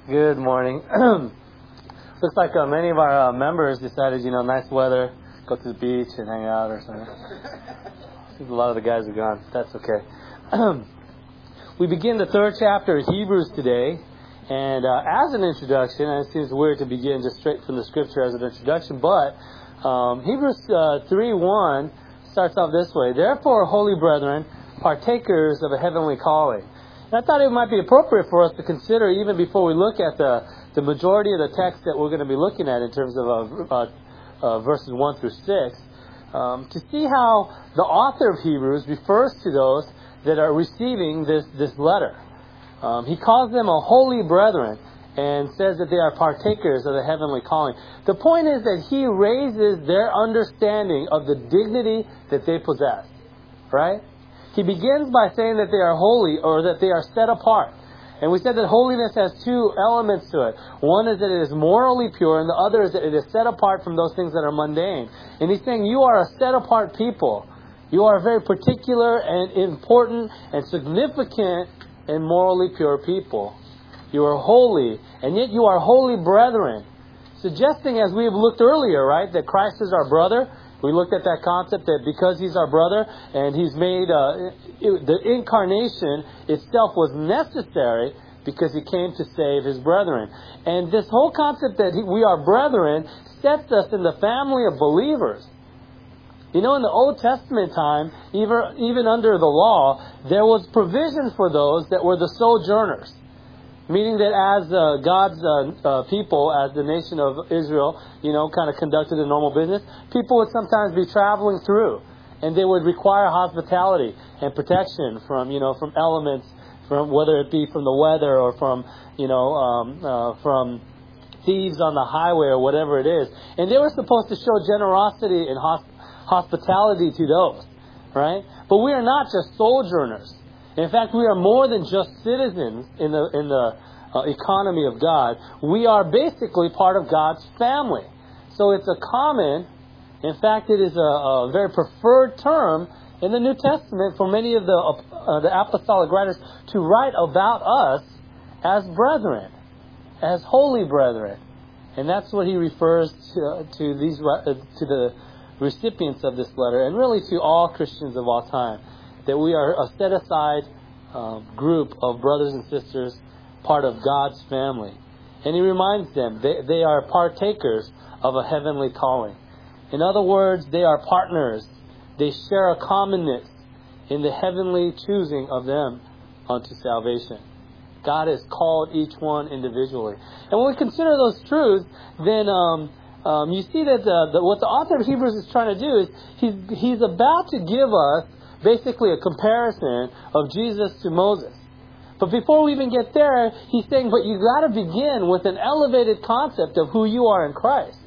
Good morning. Looks like many of our members decided, nice weather, go to the beach and hang out or something. A lot of the guys are gone. That's okay. We begin the third chapter of Hebrews today. And as an introduction, and it seems weird to begin just straight from the scripture as an introduction, but Hebrews 3:1 starts off this way. Therefore, holy brethren, partakers of a heavenly calling. And I thought it might be appropriate for us to consider, even before we look at the majority of the text that we're going to be looking at in terms of verses 1 through 6, to see how the author of Hebrews refers to those that are receiving this letter. He calls them a holy brethren and says that they are partakers of the heavenly calling. The point is that he raises their understanding of the dignity that they possess. Right? He begins by saying that they are holy, or that they are set apart. And we said that holiness has two elements to it. One is that it is morally pure, and the other is that it is set apart from those things that are mundane. And he's saying you are a set apart people. You are a very particular and important and significant and morally pure people. You are holy, and yet you are holy brethren. Suggesting, as we have looked earlier, right, that Christ is our brother. We looked at that concept that because He's our brother and He's made, the incarnation itself was necessary because He came to save His brethren. And this whole concept that we are brethren sets us in the family of believers. In the Old Testament time, even under the law, there was provision for those that were the sojourners. Meaning that as God's people, as the nation of Israel, kind of conducted a normal business, people would sometimes be traveling through, and they would require hospitality and protection from elements, from whether it be from the weather or from thieves on the highway or whatever it is. And they were supposed to show generosity and hospitality to those, right? But we are not just sojourners. In fact, we are more than just citizens in the economy of God. We are basically part of God's family. So it's a common, in fact, it is a very preferred term in the New Testament for many of the apostolic writers to write about us as brethren, as holy brethren. And that's what he refers to the recipients of this letter, and really to all Christians of all time. That we are a set-aside group of brothers and sisters, part of God's family. And he reminds them they are partakers of a heavenly calling. In other words, they are partners. They share a commonness in the heavenly choosing of them unto salvation. God has called each one individually. And when we consider those truths, then you see that what the author of Hebrews is trying to do is he's about to give us basically a comparison of Jesus to Moses. But before we even get there, he's saying, but you got to begin with an elevated concept of who you are in Christ.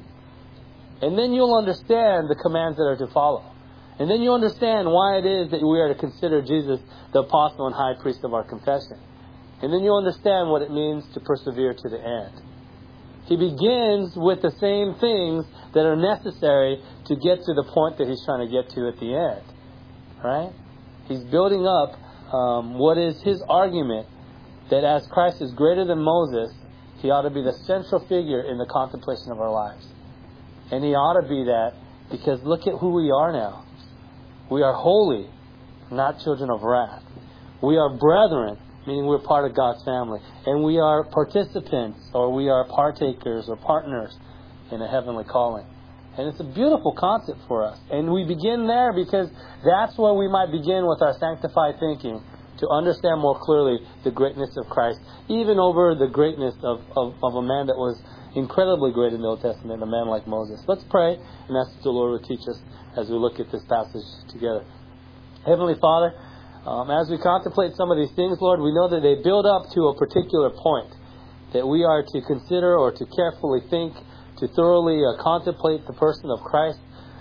And then you'll understand the commands that are to follow. And then you'll understand why it is that we are to consider Jesus the apostle and high priest of our confession. And then you'll understand what it means to persevere to the end. He begins with the same things that are necessary to get to the point that he's trying to get to at the end. Right? He's building up what is his argument that as Christ is greater than Moses, he ought to be the central figure in the contemplation of our lives. And he ought to be that because look at who we are now. We are holy, not children of wrath. We are brethren, meaning we're part of God's family. And we are participants, or we are partakers or partners in a heavenly calling. And it's a beautiful concept for us. And we begin there because that's where we might begin with our sanctified thinking to understand more clearly the greatness of Christ, even over the greatness of a man that was incredibly great in the Old Testament, a man like Moses. Let's pray and ask the Lord to teach us as we look at this passage together. Heavenly Father, as we contemplate some of these things, Lord, we know that they build up to a particular point that we are to consider or to carefully think, to thoroughly contemplate the person of Christ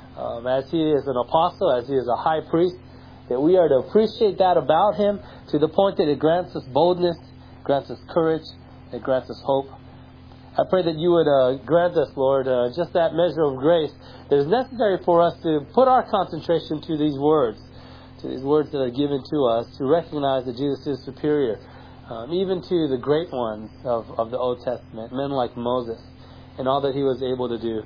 as He is an apostle, as He is a high priest, that we are to appreciate that about Him to the point that it grants us boldness, grants us courage, it grants us hope. I pray that you would grant us, Lord, just that measure of grace that is necessary for us to put our concentration to these words that are given to us, to recognize that Jesus is superior even to the great ones of the Old Testament, men like Moses, and all that he was able to do.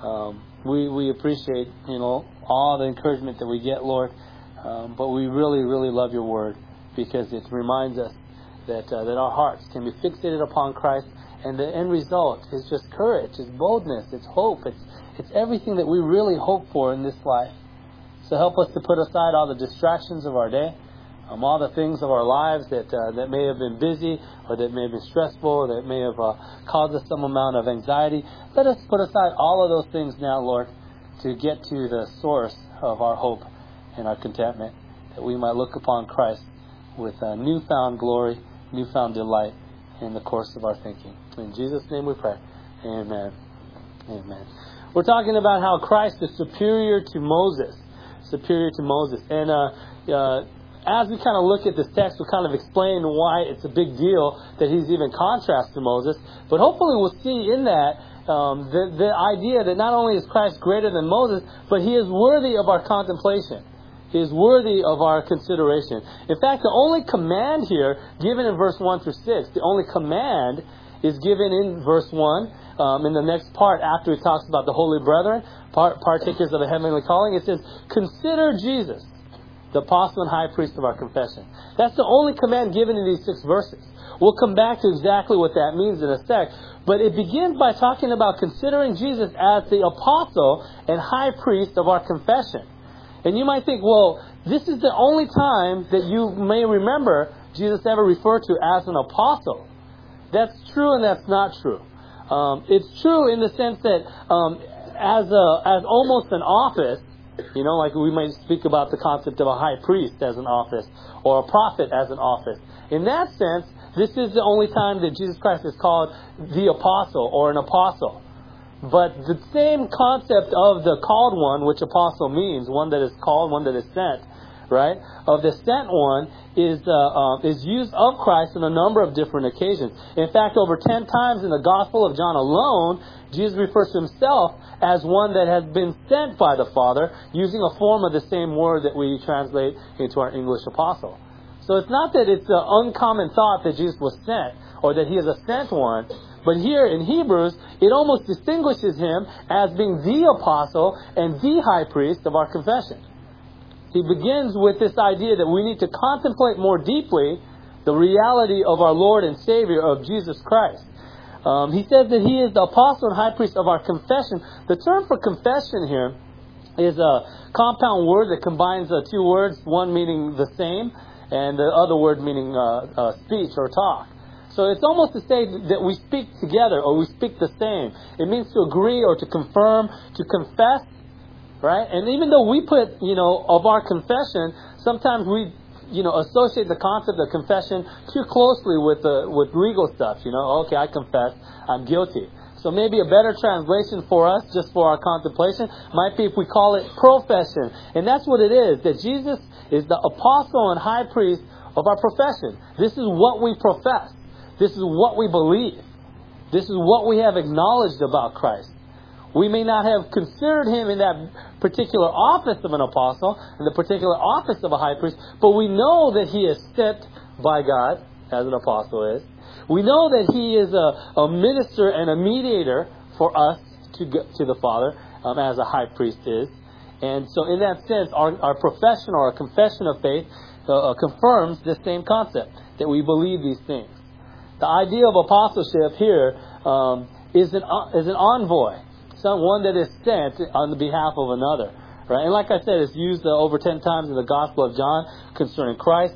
We appreciate, all the encouragement that we get, Lord, but we really, really love your word, because it reminds us that our hearts can be fixated upon Christ, and the end result is just courage, it's boldness, it's hope, it's everything that we really hope for in this life. So help us to put aside all the distractions of our day, all the things of our lives that may have been busy, or that may have been stressful, or that may have caused us some amount of anxiety. Let us put aside all of those things now, Lord, to get to the source of our hope and our contentment, that we might look upon Christ with newfound glory, newfound delight in the course of our thinking. In Jesus' name we pray. Amen. Amen. We're talking about how Christ is superior to Moses. Superior to Moses. And as we kind of look at this text, we'll kind of explain why it's a big deal that he's even contrast to Moses. But hopefully we'll see in that the idea that not only is Christ greater than Moses, but he is worthy of our contemplation. He is worthy of our consideration. In fact, the only command here, given in verse 1 through 6, the only command is given in verse 1. In the next part, after it talks about the holy brethren, partakers of the heavenly calling, it says, consider Jesus, the apostle and high priest of our confession. That's the only command given in these 6 verses. We'll come back to exactly what that means in a sec. But it begins by talking about considering Jesus as the apostle and high priest of our confession. And you might think, well, this is the only time that you may remember Jesus ever referred to as an apostle. That's true and that's not true. It's true in the sense that as almost an office, like we might speak about the concept of a high priest as an office, or a prophet as an office. In that sense, this is the only time that Jesus Christ is called the apostle or an apostle. But the same concept of the called one, which apostle means, one that is called, one that is sent, right? Of the sent one is used of Christ on a number of different occasions. In fact, over 10 times in the Gospel of John alone, Jesus refers to himself as one that has been sent by the Father, using a form of the same word that we translate into our English apostle. So it's not that it's an uncommon thought that Jesus was sent, or that he is a sent one, but here in Hebrews, it almost distinguishes him as being the apostle and the high priest of our confession. He begins with this idea that we need to contemplate more deeply the reality of our Lord and Savior, of Jesus Christ. He says that he is the apostle and high priest of our confession. The term for confession here is a compound word that combines 2 words, one meaning the same, and the other word meaning speech or talk. So it's almost to say that we speak together, or we speak the same. It means to agree or to confirm, to confess. Right? And even though we put, of our confession, sometimes we, associate the concept of confession too closely with legal stuff. Okay, I confess, I'm guilty. So maybe a better translation for us, just for our contemplation, might be if we call it profession. And that's what it is, that Jesus is the apostle and high priest of our profession. This is what we profess. This is what we believe. This is what we have acknowledged about Christ. We may not have considered him in that particular office of an apostle, in the particular office of a high priest, but we know that he is sent by God, as an apostle is. We know that he is a minister and a mediator for us to the Father, as a high priest is. And so in that sense, our profession or our confession of faith confirms this same concept, that we believe these things. The idea of apostleship here is an envoy. One that is sent on the behalf of another. Right? And like I said, it's used over 10 times in the Gospel of John concerning Christ.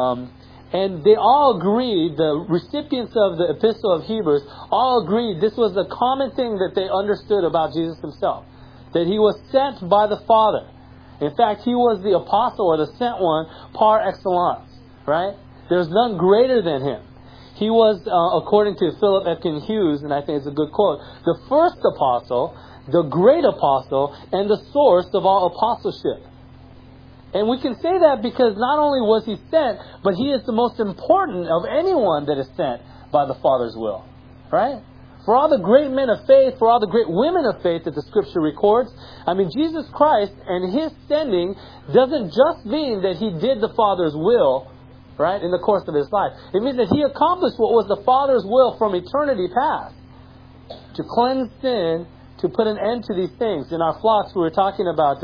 And they all agreed, the recipients of the Epistle of Hebrews, all agreed this was a common thing that they understood about Jesus himself. That he was sent by the Father. In fact, he was the apostle or the sent one par excellence. Right? There's none greater than him. He was, according to Philip Etkin Hughes, and I think it's a good quote, the first apostle, the great apostle, and the source of all apostleship. And we can say that because not only was he sent, but he is the most important of anyone that is sent by the Father's will. Right? For all the great men of faith, for all the great women of faith that the Scripture records, Jesus Christ and his sending doesn't just mean that he did the Father's will, right, in the course of his life. It means that he accomplished what was the Father's will from eternity past. To cleanse sin, to put an end to these things. In our flocks, we were talking about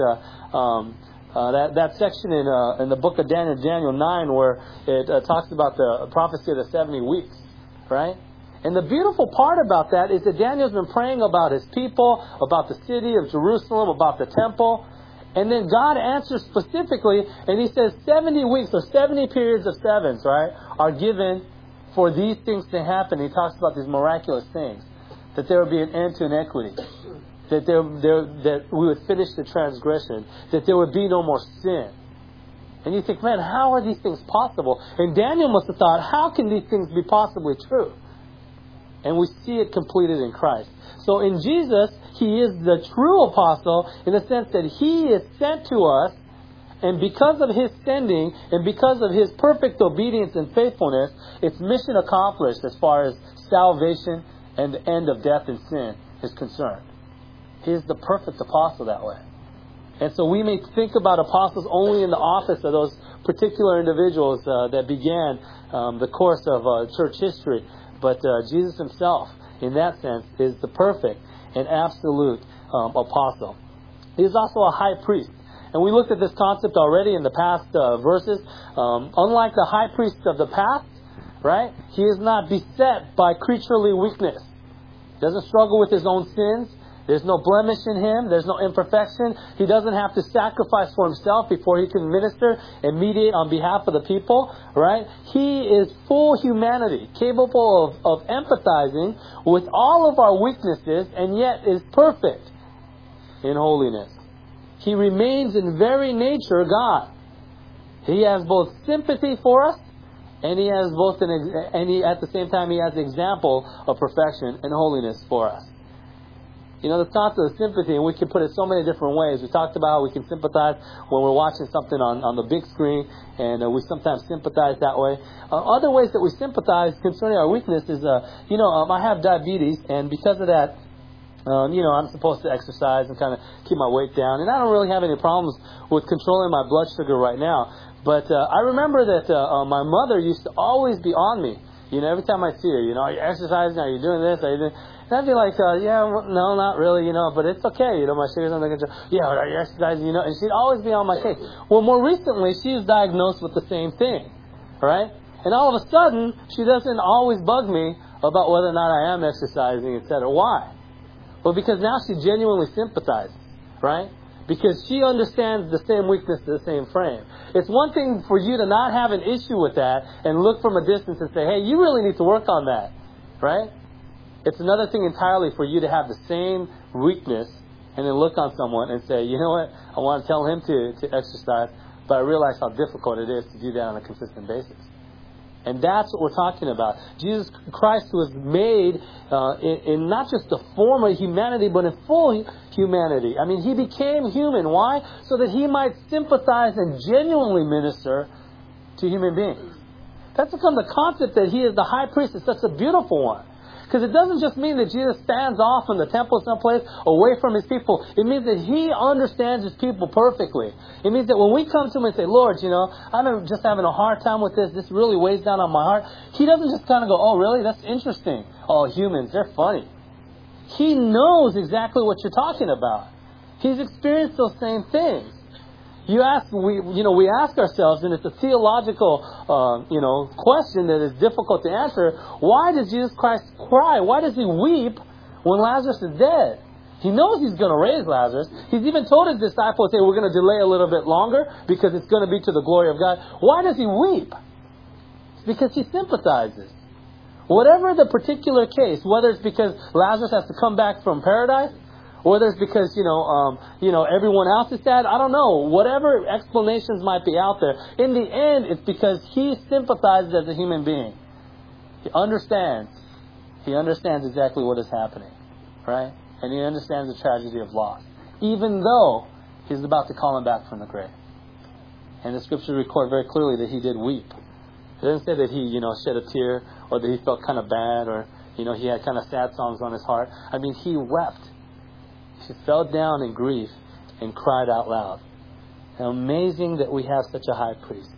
that section in the book of Daniel 9, where it talks about the prophecy of the 70 weeks, right? And the beautiful part about that is that Daniel's been praying about his people, about the city of Jerusalem, about the temple. And then God answers specifically, and he says 70 weeks or 70 periods of sevens, right, are given for these things to happen. He talks about these miraculous things. That there would be an end to iniquity. That we would finish the transgression. That there would be no more sin. And you think, man, how are these things possible? And Daniel must have thought, how can these things be possibly true? And we see it completed in Christ. So in Jesus, he is the true apostle in the sense that he is sent to us, and because of his sending and because of his perfect obedience and faithfulness, it's mission accomplished as far as salvation and the end of death and sin is concerned. He is the perfect apostle that way. And so we may think about apostles only in the office of those particular individuals that began the course of church history. But Jesus himself, in that sense, is the perfect and absolute apostle. He is also a high priest. And we looked at this concept already in the past verses. Unlike the high priests of the past, right? He is not beset by creaturely weakness. He doesn't struggle with his own sins. There's no blemish in him. There's no imperfection. He doesn't have to sacrifice for himself before he can minister and mediate on behalf of the people, right? He is full humanity, capable of empathizing with all of our weaknesses, and yet is perfect in holiness. He remains in very nature God. He has both sympathy for us, and he has both at the same time he has an example of perfection and holiness for us. You know, the concept of sympathy, and we can put it so many different ways. We talked about how we can sympathize when we're watching something on the big screen, and we sometimes sympathize that way. Other ways that we sympathize concerning our weakness is, I have diabetes, and because of that, I'm supposed to exercise and kind of keep my weight down. And I don't really have any problems with controlling my blood sugar right now. But I remember that my mother used to always be on me. You know, every time I see her, are you exercising? Are you doing this? Are you doing... And I'd be like, no, not really, but it's okay. My sugar's under control. Yeah, are you exercising? And she'd always be on my case. Well, more recently, she was diagnosed with the same thing, right? And all of a sudden, she doesn't always bug me about whether or not I am exercising, etc. Why? Well, because now she genuinely sympathizes, right? Because she understands the same weakness, the same frame. It's one thing for you to not have an issue with that and look from a distance and say, hey, you really need to work on that, right? It's another thing entirely for you to have the same weakness and then look on someone and say, you know what, I want to tell him to exercise, but I realize how difficult it is to do that on a consistent basis. And that's what we're talking about. Jesus Christ was made in not just the form of humanity, but in full humanity. I mean, he became human. Why? So that he might sympathize and genuinely minister to human beings. That's become the concept that he is the high priest. It's such a beautiful one. Because it doesn't just mean that Jesus stands off in the temple someplace away from his people. It means that he understands his people perfectly. It means that when we come to him and say, Lord, I'm just having a hard time with this. This really weighs down on my heart. He doesn't just kind of go, oh, really? That's interesting. Oh, humans, they're funny. He knows exactly what you're talking about. He's experienced those same things. We ask ourselves, and it's a theological, question that is difficult to answer. Why does Jesus Christ cry? Why does he weep when Lazarus is dead? He knows he's going to raise Lazarus. He's even told his disciples, hey, we're going to delay a little bit longer because it's going to be to the glory of God. Why does he weep? It's because he sympathizes. Whatever the particular case, whether it's because Lazarus has to come back from paradise, whether it's because, everyone else is sad, I don't know. Whatever explanations might be out there, in the end, it's because he sympathizes as a human being. He understands. He understands exactly what is happening, right? And he understands the tragedy of loss, even though he's about to call him back from the grave. And the scriptures record very clearly that he did weep. It doesn't say that he, shed a tear, or that he felt kind of bad, or, he had kind of sad songs on his heart. I mean, he wept. He fell down in grief and cried out loud. How amazing that we have such a high priest.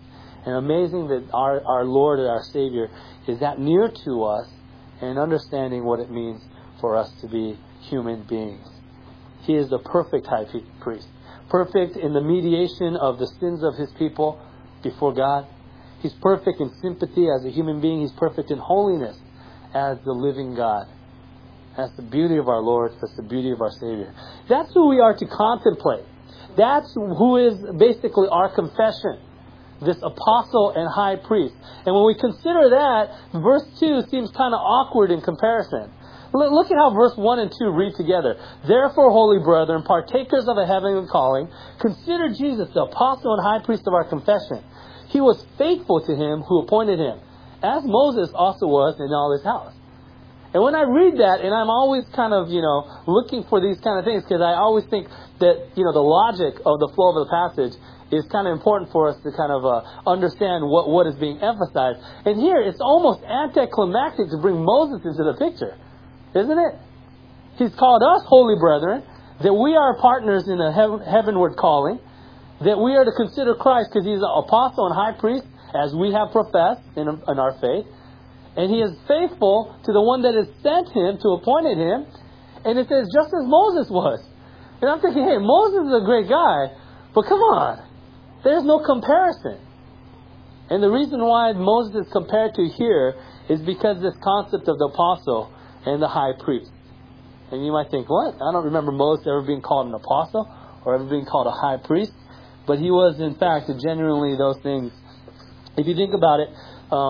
And amazing that our Lord and our Savior is that near to us and understanding what it means for us to be human beings. He is the perfect high priest. Perfect in the mediation of the sins of His people before God. He's perfect in sympathy as a human being. He's perfect in holiness as the living God. That's the beauty of our Lord. That's the beauty of our Savior. That's who we are to contemplate. That's who is basically our confession. This apostle and high priest. And when we consider that, verse 2 seems kind of awkward in comparison. Look at how verse 1 and 2 read together. Therefore, holy brethren, partakers of a heavenly calling, consider Jesus the apostle and high priest of our confession. He was faithful to Him who appointed Him, as Moses also was in all His house. And when I read that, and I'm always kind of, looking for these kind of things, because I always think that, the logic of the flow of the passage is kind of important for us to kind of understand what is being emphasized. And here, it's almost anticlimactic to bring Moses into the picture. Isn't it? He's called us holy brethren, that we are partners in a heavenward calling, that we are to consider Christ because He's an apostle and high priest, as we have professed in our faith. And He is faithful to the one that has sent Him, to appointed Him. And it says, just as Moses was. And I'm thinking, hey, Moses is a great guy, but come on. There's no comparison. And the reason why Moses is compared to here is because this concept of the apostle and the high priest. And you might think, what? I don't remember Moses ever being called an apostle or ever being called a high priest. But he was, in fact, genuinely those things. If you think about it,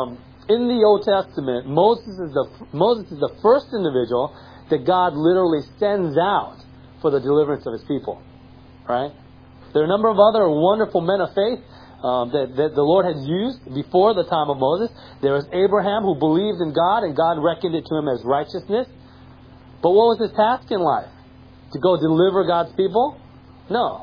in the Old Testament, Moses is the first individual that God literally sends out for the deliverance of His people. Right? There are a number of other wonderful men of faith that the Lord had used before the time of Moses. There was Abraham, who believed in God, and God reckoned it to him as righteousness. But what was his task in life? To go deliver God's people? No.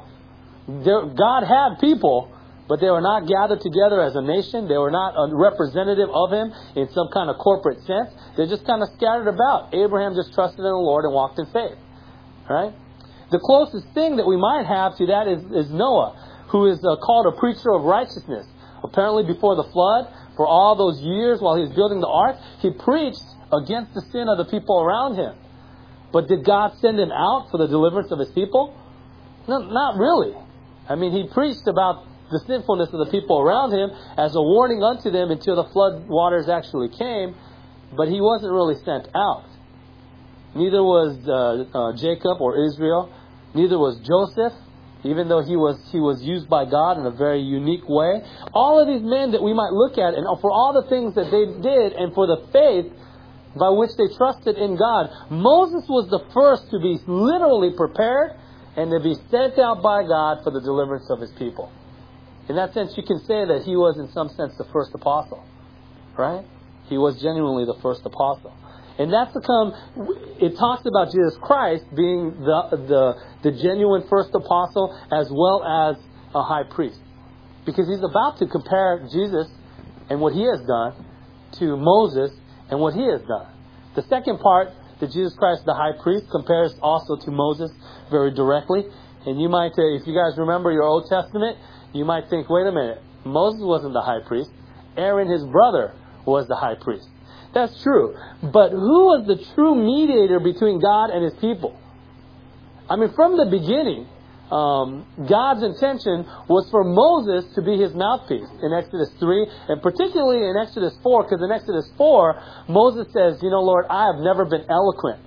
God had people, but they were not gathered together as a nation. They were not a representative of Him in some kind of corporate sense. They're just kind of scattered about. Abraham just trusted in the Lord and walked in faith. Right? The closest thing that we might have to that is Noah, who is called a preacher of righteousness. Apparently before the flood, for all those years while he was building the ark, he preached against the sin of the people around him. But did God send him out for the deliverance of His people? No, not really. I mean, he preached about the sinfulness of the people around him as a warning unto them until the flood waters actually came, but he wasn't really sent out. Neither was Jacob or Israel. Neither was Joseph, even though he was used by God in a very unique way. All of these men that we might look at, and for all the things that they did, and for the faith by which they trusted in God, Moses was the first to be literally prepared and to be sent out by God for the deliverance of His people. In that sense, you can say that he was, in some sense, the first apostle. Right? He was genuinely the first apostle. And that's it talks about Jesus Christ being the genuine first apostle as well as a high priest. Because he's about to compare Jesus and what He has done to Moses and what he has done. The second part, that Jesus Christ, the high priest, compares also to Moses very directly. And you might, if you guys remember your Old Testament, you might think, wait a minute, Moses wasn't the high priest. Aaron, his brother, was the high priest. That's true. But who was the true mediator between God and His people? I mean, from the beginning, God's intention was for Moses to be His mouthpiece in Exodus 3, and particularly in Exodus 4, because in Exodus 4, Moses says, Lord, I have never been eloquent.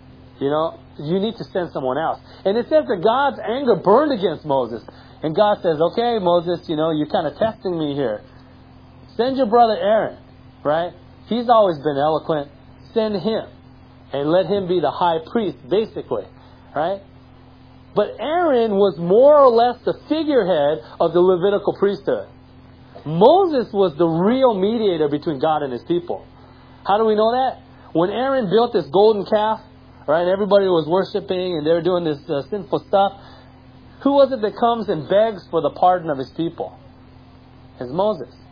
You need to send someone else. And it says that God's anger burned against Moses. And God says, okay, Moses, you're kind of testing me here. Send your brother Aaron, right? He's always been eloquent. Send him. And let him be the high priest, basically. Right? But Aaron was more or less the figurehead of the Levitical priesthood. Moses was the real mediator between God and His people. How do we know that? When Aaron built this golden calf, right, and everybody was worshiping and they were doing this sinful stuff, who was it that comes and begs for the pardon of his people? It's Moses.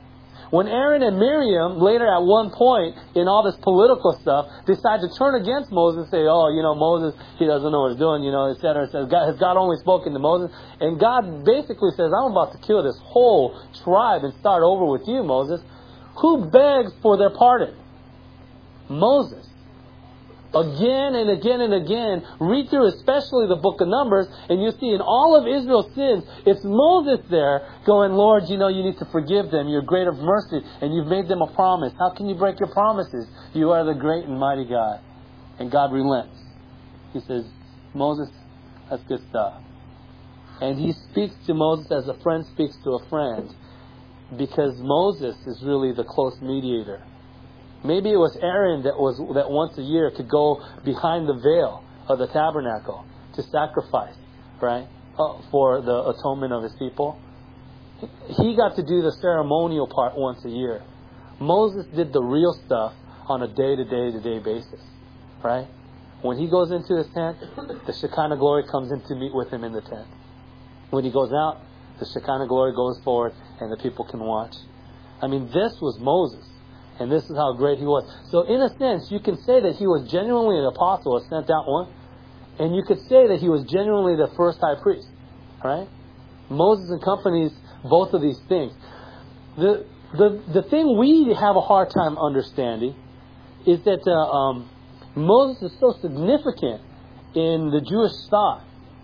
When Aaron and Miriam, later at one point in all this political stuff, decide to turn against Moses and say, oh, Moses, he doesn't know what he's doing, et cetera, et cetera. Has God only spoken to Moses? And God basically says, I'm about to kill this whole tribe and start over with you, Moses. Who begs for their pardon? Moses. Again and again and again, read through especially the book of Numbers, and you see in all of Israel's sins, it's Moses there going, Lord, you need to forgive them. You're great of mercy, and you've made them a promise. How can you break your promises? You are the great and mighty God. And God relents. He says, Moses, that's good stuff. And he speaks to Moses as a friend speaks to a friend, because Moses is really the close mediator. Maybe it was Aaron that once a year could go behind the veil of the tabernacle to sacrifice, right, for the atonement of his people. He got to do the ceremonial part once a year. Moses did the real stuff on a day-to-day basis, right? When he goes into his tent, the Shekinah glory comes in to meet with him in the tent. When he goes out, the Shekinah glory goes forward and the people can watch. I mean, this was Moses. And this is how great he was. So in a sense, you can say that he was genuinely an apostle, a sent out one. And you could say that he was genuinely the first high priest. Right? Moses accompanies both of these things. The thing we have a hard time understanding is that Moses is so significant in the Jewish thought.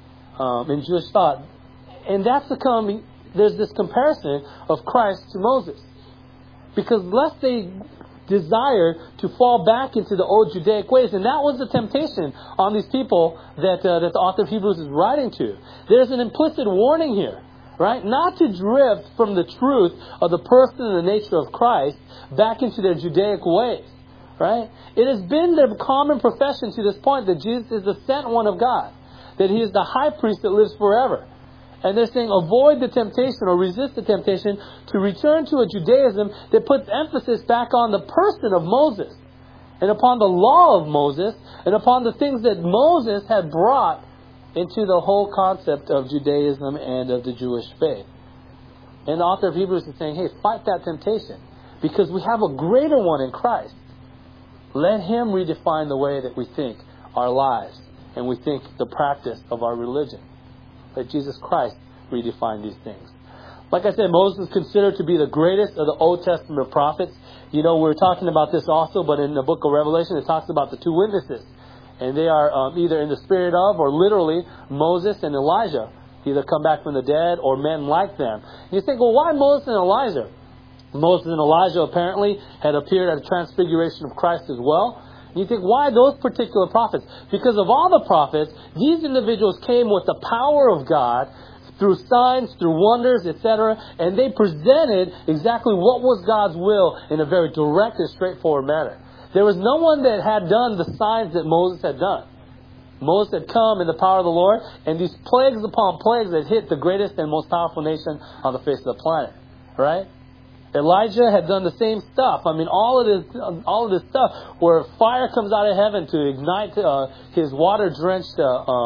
And that's there's this comparison of Christ to Moses. Because lest they desire to fall back into the old Judaic ways, and that was the temptation on these people that the author of Hebrews is writing to. There's an implicit warning here, right? Not to drift from the truth of the person and the nature of Christ back into their Judaic ways, right? It has been their common profession to this point that Jesus is the sent one of God, that He is the high priest that lives forever. And they're saying avoid the temptation or resist the temptation to return to a Judaism that puts emphasis back on the person of Moses and upon the law of Moses and upon the things that Moses had brought into the whole concept of Judaism and of the Jewish faith. And the author of Hebrews is saying, hey, fight that temptation because we have a greater one in Christ. Let Him redefine the way that we think our lives and we think the practice of our religion. Let Jesus Christ redefine these things. Like I said, Moses is considered to be the greatest of the Old Testament prophets. We're talking about this also, but in the book of Revelation, it talks about the two witnesses. And they are either in the spirit of, or literally, Moses and Elijah. Either come back from the dead, or men like them. You think, well, why Moses and Elijah? Moses and Elijah apparently had appeared at the transfiguration of Christ as well. You think, why those particular prophets? Because of all the prophets, these individuals came with the power of God through signs, through wonders, etc. And they presented exactly what was God's will in a very direct and straightforward manner. There was no one that had done the signs that Moses had done. Moses had come in the power of the Lord, and these plagues upon plagues that hit the greatest and most powerful nation on the face of the planet. Right? Elijah had done the same stuff. I mean, all of this stuff where fire comes out of heaven to ignite his water-drenched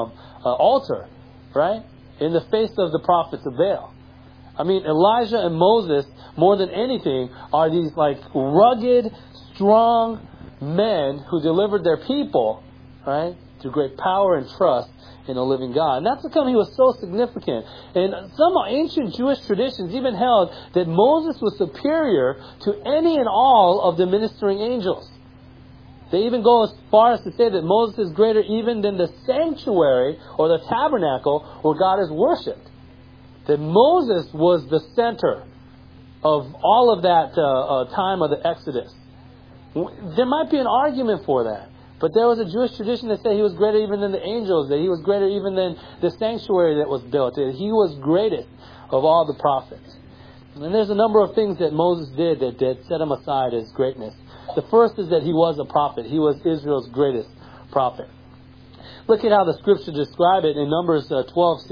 altar, right? In the face of the prophets of Baal. I mean, Elijah and Moses, more than anything, are these like rugged, strong men who delivered their people, right, through great power and trust in a living God. And that's because he was so significant. And some ancient Jewish traditions even held that Moses was superior to any and all of the ministering angels. They even go as far as to say that Moses is greater even than the sanctuary or the tabernacle where God is worshipped. That Moses was the center of all of that time of the Exodus. There might be an argument for that. But there was a Jewish tradition that said he was greater even than the angels, that he was greater even than the sanctuary that was built, that he was greatest of all the prophets. And there's a number of things that Moses did that set him aside as greatness. The first is that he was a prophet. He was Israel's greatest prophet. Look at how the scriptures describe it in Numbers 12,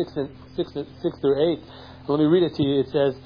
6 through 8. Let me read it to you. It says,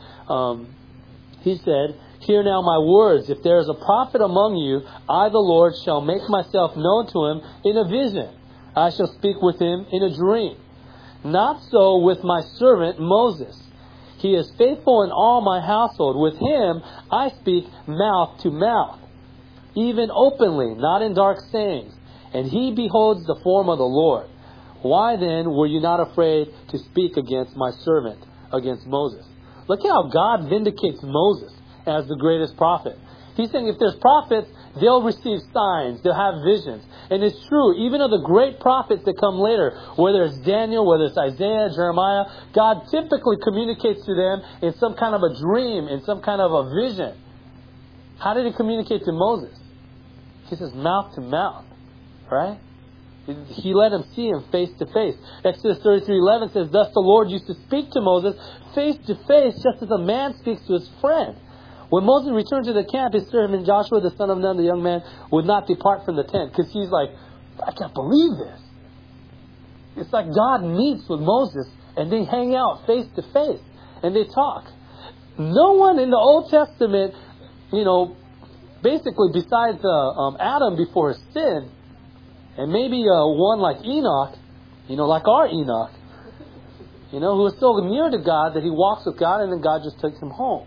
he said, "Hear now my words. If there is a prophet among you, I, the Lord, shall make myself known to him in a vision. I shall speak with him in a dream. Not so with my servant Moses. He is faithful in all my household. With him I speak mouth to mouth, even openly, not in dark sayings. And he beholds the form of the Lord. Why then were you not afraid to speak against my servant, against Moses? Look at how God vindicates Moses as the greatest prophet. He's saying if there's prophets, they'll receive signs, they'll have visions. And it's true, even of the great prophets that come later, whether it's Daniel, whether it's Isaiah, Jeremiah, God typically communicates to them in some kind of a dream, in some kind of a vision. How did he communicate to Moses? He says mouth to mouth, right? He let him see him face to face. Exodus 33:11 says, thus the Lord used to speak to Moses face to face, just as a man speaks to his friend. When Moses returned to the camp, his servant Joshua, the son of Nun, the young man, would not depart from the tent. Because he's like, I can't believe this. It's like God meets with Moses and they hang out face to face and they talk. No one in the Old Testament, basically besides Adam before his sin, and maybe one like Enoch, like our Enoch, who is so near to God that he walks with God and then God just takes him home.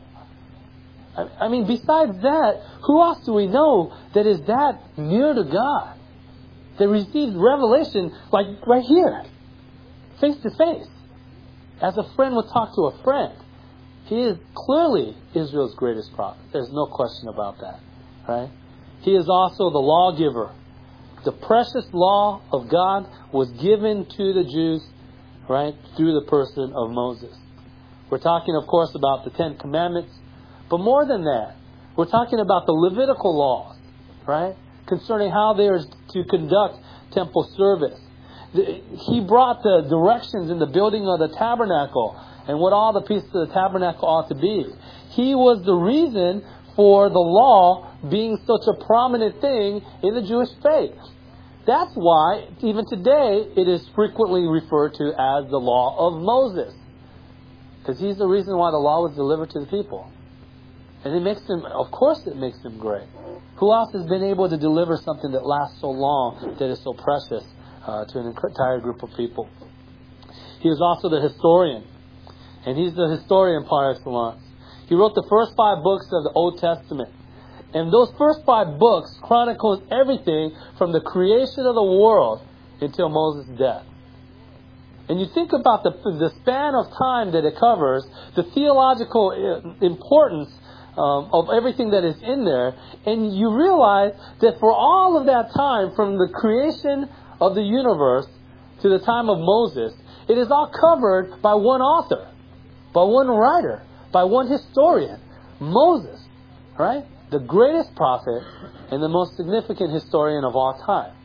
I mean, besides that, who else do we know that is that near to God? That receives revelation like right here, face to face, as a friend would talk to a friend. He is clearly Israel's greatest prophet. There's no question about that, right? He is also the lawgiver. The precious law of God was given to the Jews, right, through the person of Moses. We're talking, of course, about the Ten Commandments. But more than that, we're talking about the Levitical laws, right? Concerning how they are to conduct temple service. He brought the directions in the building of the tabernacle and what all the pieces of the tabernacle ought to be. He was the reason for the law being such a prominent thing in the Jewish faith. That's why, even today, it is frequently referred to as the law of Moses. Because he's the reason why the law was delivered to the people. And it makes him, of course it makes him great. Who else has been able to deliver something that lasts so long, that is so precious to an entire group of people? He is also the historian. And he's the historian par excellence. He wrote the first 5 books of the Old Testament. And those first 5 books chronicles everything from the creation of the world until Moses' death. And you think about the span of time that it covers, the theological importance of everything that is in there, and you realize that for all of that time, from the creation of the universe to the time of Moses, it is all covered by one author, by one writer, by one historian, Moses, right? The greatest prophet and the most significant historian of all time.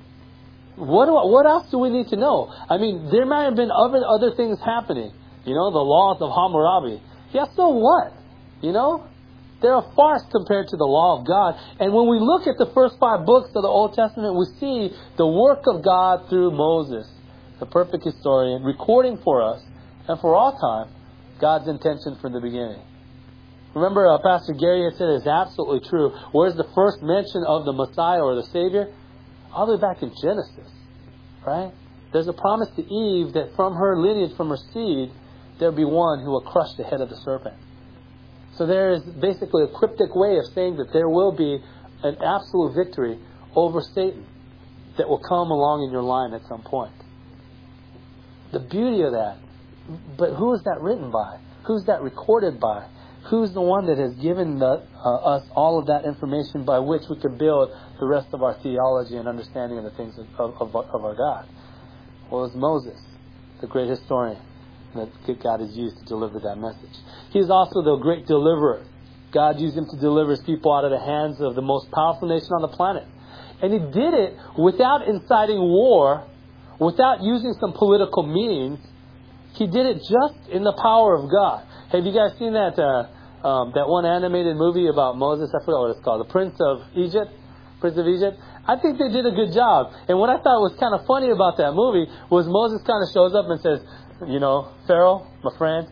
What else do we need to know? I mean, there might have been other things happening. The laws of Hammurabi. Yeah, so what? They're a farce compared to the law of God. And when we look at the first 5 books of the Old Testament, we see the work of God through Moses, the perfect historian, recording for us, and for all time, God's intention from the beginning. Remember, Pastor Gary had said it's absolutely true. Where's the first mention of the Messiah or the Savior? All the way back in Genesis, right? There's a promise to Eve that from her lineage, from her seed, there'll be one who will crush the head of the serpent. So there is basically a cryptic way of saying that there will be an absolute victory over Satan that will come along in your line at some point. The beauty of that. But who is that written by? Who's that recorded by? Who's the one that has given us all of that information by which we can build the rest of our theology and understanding of the things of our God? Well, it's Moses, the great historian that God has used to deliver that message. He is also the great deliverer. God used him to deliver his people out of the hands of the most powerful nation on the planet. And he did it without inciting war, without using some political means. He did it just in the power of God. Have you guys seen that that one animated movie about Moses? I forgot what it's called. The Prince of Egypt. I think they did a good job. And what I thought was kind of funny about that movie was Moses kind of shows up and says, Pharaoh, my friend,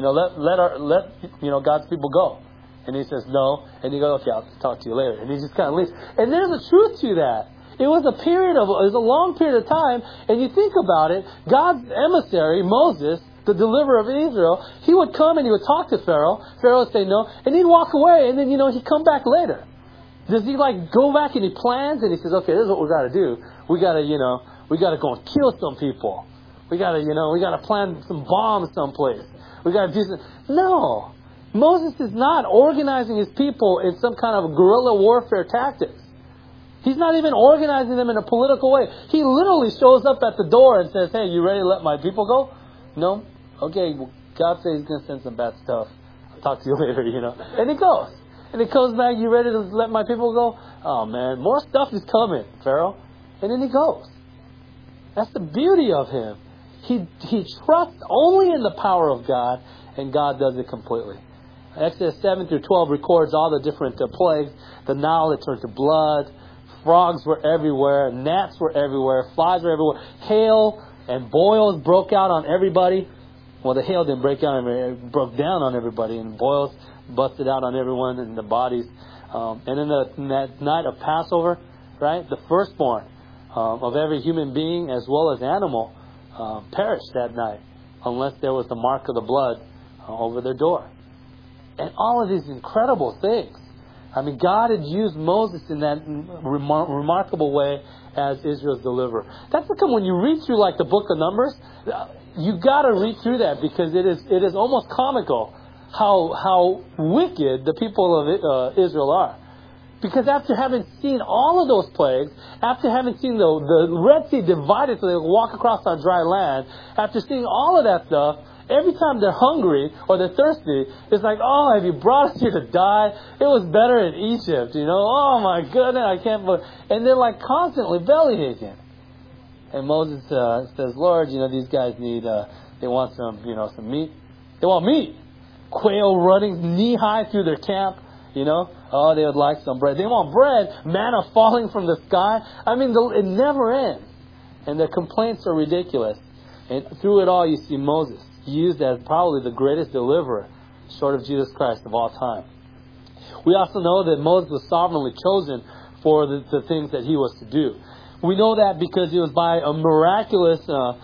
let God's people go. And he says, no. And he goes, okay, I'll talk to you later. And he just kind of leaves. And there's a truth to that. It was a long period of time. And you think about it, God's emissary, Moses, the deliverer of Israel, he would come and he would talk to Pharaoh. Pharaoh would say no, and he'd walk away, and then, he'd come back later. Does he go back and he plans and he says, okay, this is what we got to do. We got to, we got to go and kill some people. We got to, we got to plant some bombs someplace. We got to do something. No. Moses is not organizing his people in some kind of guerrilla warfare tactics. He's not even organizing them in a political way. He literally shows up at the door and says, hey, you ready to let my people go? No? Okay, well, God says he's going to send some bad stuff. I'll talk to you later, And he goes. And he comes back, you ready to let my people go? Oh, man, more stuff is coming, Pharaoh. And then he goes. That's the beauty of him. He trusts only in the power of God, and God does it completely. Exodus 7 through 12 records all the different plagues. The Nile that turned to blood. Frogs were everywhere. Gnats were everywhere. Flies were everywhere. Hail and boils broke out on everybody. Well, the hail didn't break out. It broke down on everybody. And boils busted out on everyone in the bodies. And in that night of Passover, right, the firstborn of every human being as well as animal perished that night unless there was the mark of the blood over their door. And all of these incredible things. I mean, God had used Moses in that remarkable way as Israel's deliverer. That's because when you read through the book of Numbers, you got to read through that because it is almost comical how wicked the people of Israel are. Because after having seen all of those plagues, after having seen the Red Sea divided so they would walk across on dry land, after seeing all of that stuff, every time they're hungry or they're thirsty, it's like, oh, have you brought us here to die? It was better in Egypt, Oh, my goodness, I can't believe. And they're constantly belly aching. And Moses says, Lord, these guys need, they want some meat. They want meat. Quail running knee-high through their camp, Oh, they would like some bread. They want bread, manna falling from the sky. I mean, it never ends. And their complaints are ridiculous. And through it all, you see Moses used as probably the greatest deliverer, short of Jesus Christ, of all time. We also know that Moses was sovereignly chosen for the things that he was to do. We know that because it was by a miraculous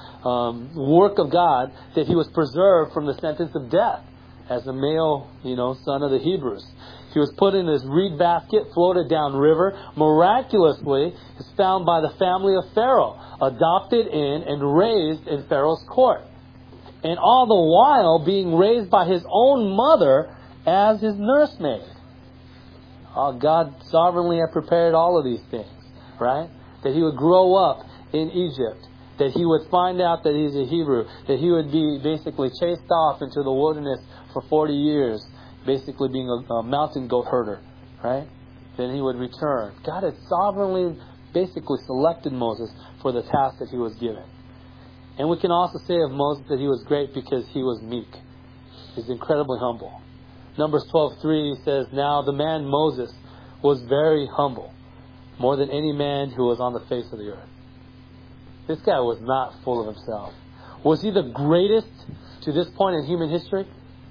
work of God that he was preserved from the sentence of death as a male, son of the Hebrews. He was put in this reed basket, floated down river. Miraculously, is found by the family of Pharaoh, adopted in and raised in Pharaoh's court. And all the while being raised by his own mother as his nursemaid. God sovereignly had prepared all of these things, right? That he would grow up in Egypt. That he would find out that he's a Hebrew. That he would be basically chased off into the wilderness for 40 years. Basically being a mountain goat herder, right? Then he would return. God had sovereignly basically selected Moses for the task that he was given. And we can also say of Moses that he was great because he was meek. He's incredibly humble. Numbers 12:3 says, Now the man Moses was very humble, more than any man who was on the face of the earth. This guy was not full of himself. Was he the greatest to this point in human history?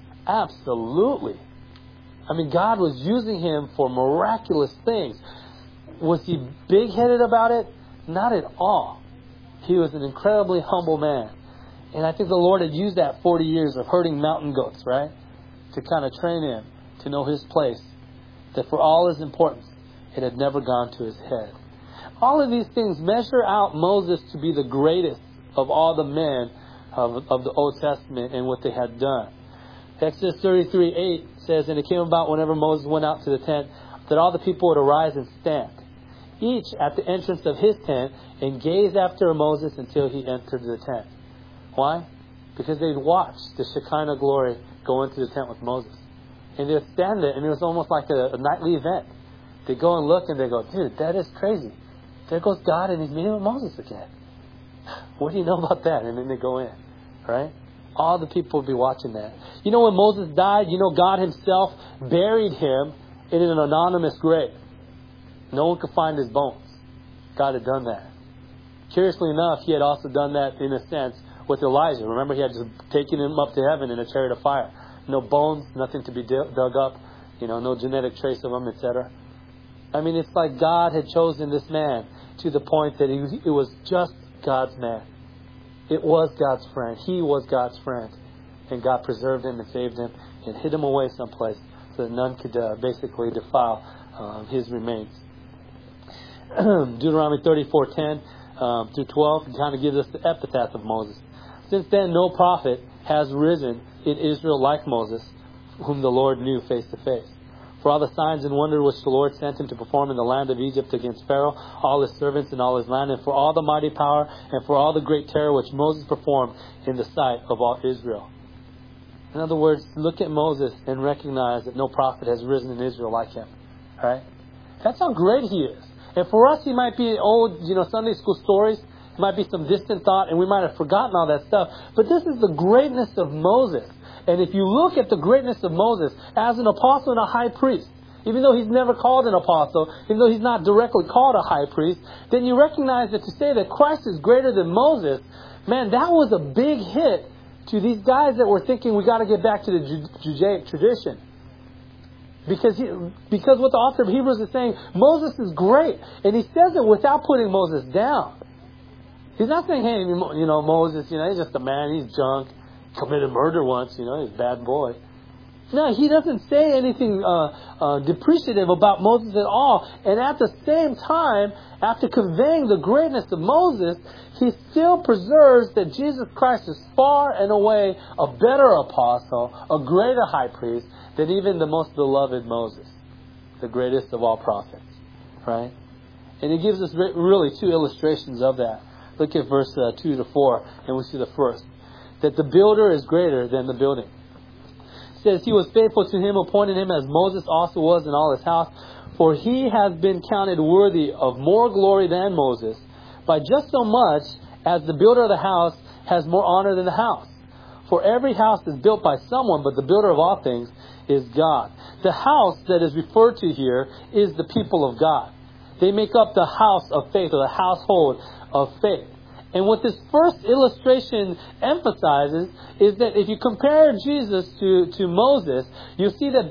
Absolutely. I mean, God was using him for miraculous things. Was he big-headed about it? Not at all. He was an incredibly humble man. And I think the Lord had used that 40 years of herding mountain goats, right? To kind of train him to know his place. That for all his importance, it had never gone to his head. All of these things measure out Moses to be the greatest of all the men of the Old Testament and what they had done. Exodus 33:8 says, And it came about whenever Moses went out to the tent, that all the people would arise and stand, each at the entrance of his tent, and gaze after Moses until he entered the tent. Why? Because they'd watch the Shekinah glory go into the tent with Moses. And they'd stand there, and it was almost like a nightly event. They'd go and look, and they'd go, Dude, that is crazy. There goes God, and he's meeting with Moses again. What do you know about that? And then they go in, right? All the people would be watching that. When Moses died, God himself buried him in an anonymous grave. No one could find his bones. God had done that. Curiously enough, he had also done that, in a sense, with Elijah. Remember, he had just taken him up to heaven in a chariot of fire. No bones, nothing to be dug up, no genetic trace of him, etc. I mean, it's like God had chosen this man to the point that it was just God's man. It was God's friend. He was God's friend. and God preserved him and saved him and hid him away someplace so that none could basically defile his remains. Deuteronomy 34:10 through 12 kind of gives us the epitaph of Moses. Since then, no prophet has risen in Israel like Moses, whom the Lord knew face to face. For all the signs and wonders which the Lord sent him to perform in the land of Egypt against Pharaoh, all his servants and all his land, and for all the mighty power and for all the great terror which Moses performed in the sight of all Israel. In other words, look at Moses and recognize that no prophet has risen in Israel like him. Right? That's how great he is. And for us, he might be old, Sunday school stories. It might be some distant thought, and we might have forgotten all that stuff. But this is the greatness of Moses. And if you look at the greatness of Moses as an apostle and a high priest, even though he's never called an apostle, even though he's not directly called a high priest, then you recognize that to say that Christ is greater than Moses, man, that was a big hit to these guys that were thinking we got to get back to the Judaic tradition. Because what the author of Hebrews is saying, Moses is great. And he says it without putting Moses down. He's not saying, hey, Moses, he's just a man, he's junk, committed murder once, he's a bad boy. No, he doesn't say anything depreciative about Moses at all. And at the same time, after conveying the greatness of Moses, he still preserves that Jesus Christ is far and away a better apostle, a greater high priest, than even the most beloved Moses, the greatest of all prophets. Right? And he gives us really two illustrations of that. Look at verse 2 to 4, and we see the first. That the builder is greater than the building. It says, he was faithful to him, appointed him as Moses also was in all his house. For he has been counted worthy of more glory than Moses, by just so much as the builder of the house has more honor than the house. For every house is built by someone, but the builder of all things is God. The house that is referred to here is the people of God. They make up the house of faith, or the household of faith. And what this first illustration emphasizes is that if you compare Jesus to Moses, you'll see that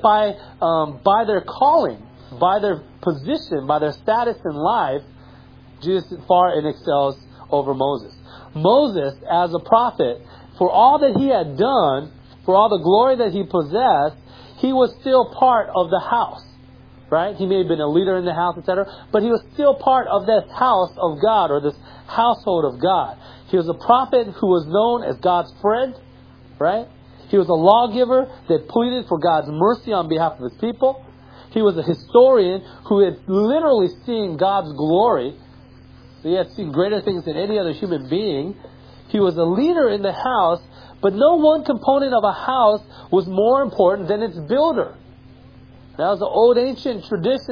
by their calling, by their position, by their status in life, Jesus far excels over Moses. Moses, as a prophet, for all that he had done, for all the glory that he possessed, he was still part of the house. Right? He may have been a leader in the house, etc., but he was still part of this house of God, or this household of God. He was a prophet who was known as God's friend, right? He was a lawgiver that pleaded for God's mercy on behalf of his people. He was a historian who had literally seen God's glory. He had seen greater things than any other human being. He was a leader in the house, but no one component of a house was more important than its builder. That was an old ancient tradition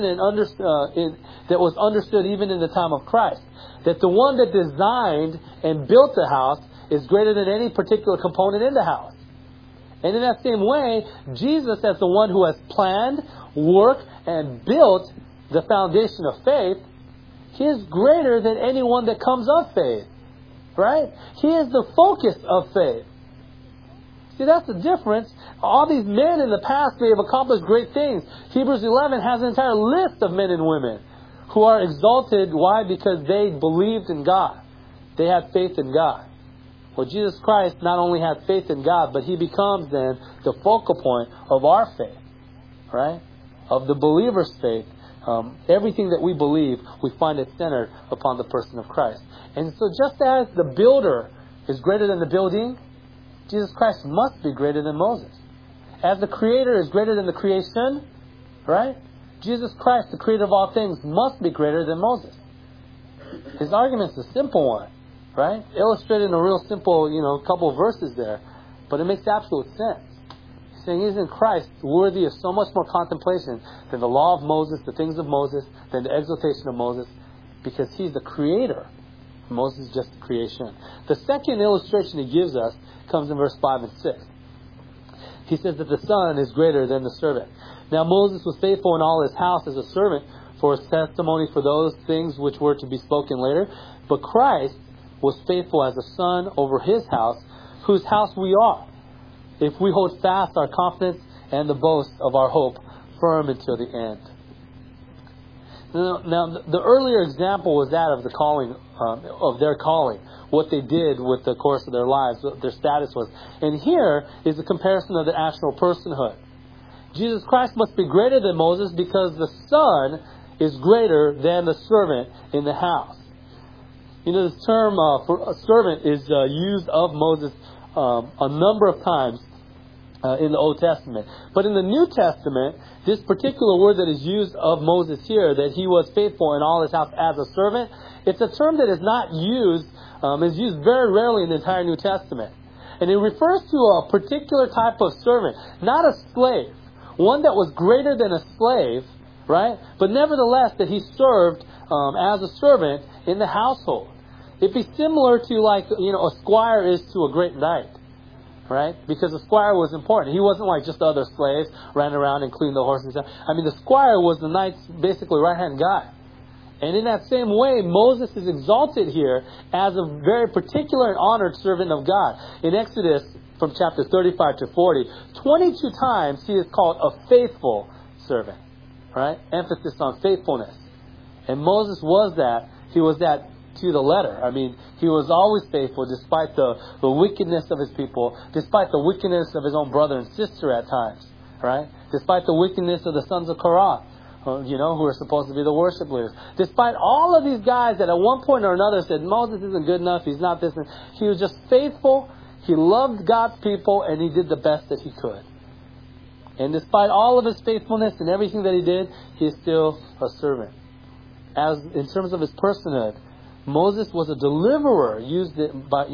that was understood even in the time of Christ. That the one that designed and built the house is greater than any particular component in the house. And in that same way, Jesus, as the one who has planned, worked, and built the foundation of faith, he is greater than anyone that comes of faith. Right? He is the focus of faith. See, that's the difference. All these men in the past may have accomplished great things. Hebrews 11 has an entire list of men and women who are exalted. Why? Because they believed in God. They had faith in God. Well, Jesus Christ not only had faith in God, but he becomes then the focal point of our faith. Right? Of the believer's faith. Everything that we believe, we find it centered upon the person of Christ. And so just as the builder is greater than the building, Jesus Christ must be greater than Moses. As the Creator is greater than the creation, right? Jesus Christ, the Creator of all things, must be greater than Moses. His argument's a simple one, right? Illustrated in a real simple, couple of verses there. But it makes absolute sense. He's saying, isn't Christ worthy of so much more contemplation than the law of Moses, the things of Moses, than the exaltation of Moses? Because he's the Creator. Moses is just the creation. The second illustration he gives us comes in verse 5 and 6. He says that the son is greater than the servant. Now Moses was faithful in all his house as a servant for his testimony for those things which were to be spoken later. But Christ was faithful as a son over his house, whose house we are, if we hold fast our confidence and the boast of our hope firm until the end. Now, the earlier example was that of the calling, of their calling, what they did with the course of their lives, what their status was. And here is the comparison of the actual personhood. Jesus Christ must be greater than Moses because the son is greater than the servant in the house. You know, this term for a servant is used of Moses a number of times in the Old Testament. But in the New Testament, this particular word that is used of Moses here, that he was faithful in all his house as a servant, it's a term that is not used, is used very rarely in the entire New Testament. And it refers to a particular type of servant, not a slave. One that was greater than a slave, right? But nevertheless, that he served as a servant in the household. It'd be similar to like, a squire is to a great knight, right? Because the squire was important. He wasn't like just the other slaves, ran around and cleaned the horses. I mean, the squire was the knight's basically right-hand guy. And in that same way, Moses is exalted here as a very particular and honored servant of God. In Exodus, from chapter 35 to 40, 22 times he is called a faithful servant, right? Emphasis on faithfulness. And Moses was that. He was that to the letter. I mean, he was always faithful despite the wickedness of his people, despite the wickedness of his own brother and sister at times, right? Despite the wickedness of the sons of Korah, who are supposed to be the worship leaders. Despite all of these guys that at one point or another said, Moses isn't good enough, he's not this. He was just faithful. He loved God's people, and he did the best that he could. And despite all of his faithfulness and everything that he did, he is still a servant. As in terms of his personhood, Moses was a deliverer, used it by,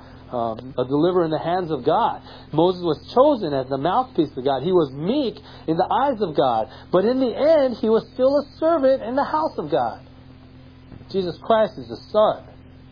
a deliverer in the hands of God. Moses was chosen as the mouthpiece of God. He was meek in the eyes of God. But in the end, he was still a servant in the house of God. Jesus Christ is the son.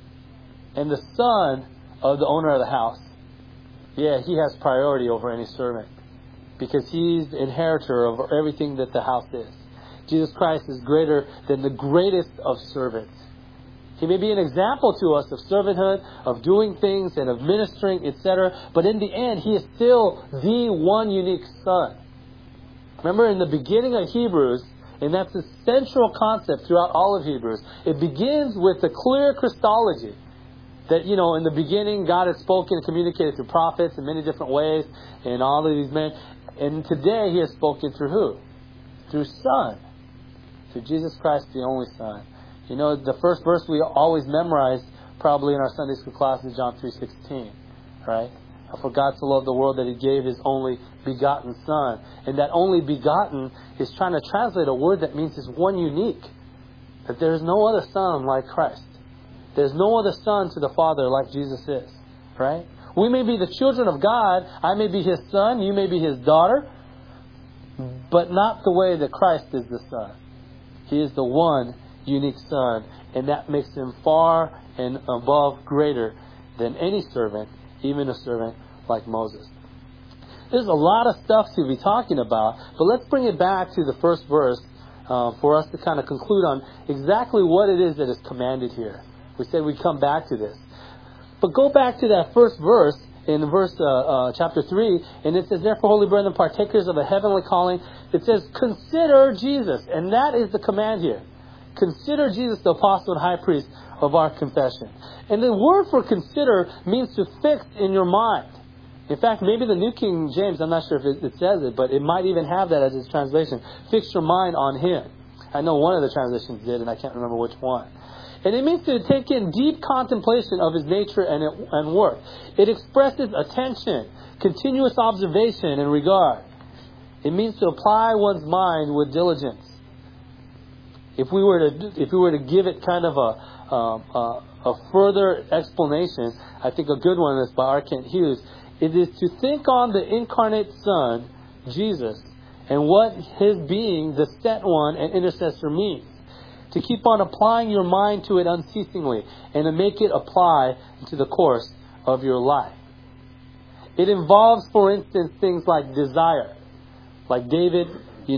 And the son of the owner of the house. Yeah, he has priority over any servant. Because he's the inheritor of everything that the house is. Jesus Christ is greater than the greatest of servants. He may be an example to us of servanthood, of doing things and of ministering, etc. But in the end, he is still the one unique son. Remember in the beginning of Hebrews, and that's the central concept throughout all of Hebrews, it begins with the clear Christology. That, in the beginning, God had spoken and communicated through prophets in many different ways, and all of these men. And today, he has spoken through who? Through Son. Through Jesus Christ, the only Son. The first verse we always memorize, probably in our Sunday school class, is John 3:16, right? For God so loved the world that he gave his only begotten Son. And that only begotten is trying to translate a word that means is one unique. That there is no other Son like Christ. There's no other son to the Father like Jesus is. Right? We may be the children of God. I may be his son. You may be his daughter. But not the way that Christ is the Son. He is the one unique Son. And that makes him far and above greater than any servant, even a servant like Moses. There's a lot of stuff to be talking about. But let's bring it back to the first verse for us to kind of conclude on exactly what it is that is commanded here. We said we'd come back to this. But go back to that first verse, in verse chapter 3, and it says, therefore, holy brethren, partakers of a heavenly calling, it says, consider Jesus. And that is the command here. Consider Jesus, the apostle and high priest of our confession. And the word for consider means to fix in your mind. In fact, maybe the New King James, I'm not sure if it says it, but it might even have that as its translation. Fix your mind on him. I know one of the translations did, and I can't remember which one. And it means to take in deep contemplation of his nature and work. It expresses attention, continuous observation and regard. It means to apply one's mind with diligence. If we were to give it kind of a further explanation, I think a good one is by R. Kent Hughes. It is to think on the incarnate Son, Jesus, and what his being, the sent one and intercessor, means. To keep on applying your mind to it unceasingly and to make it apply to the course of your life. It involves, for instance, things like desire. Like David, in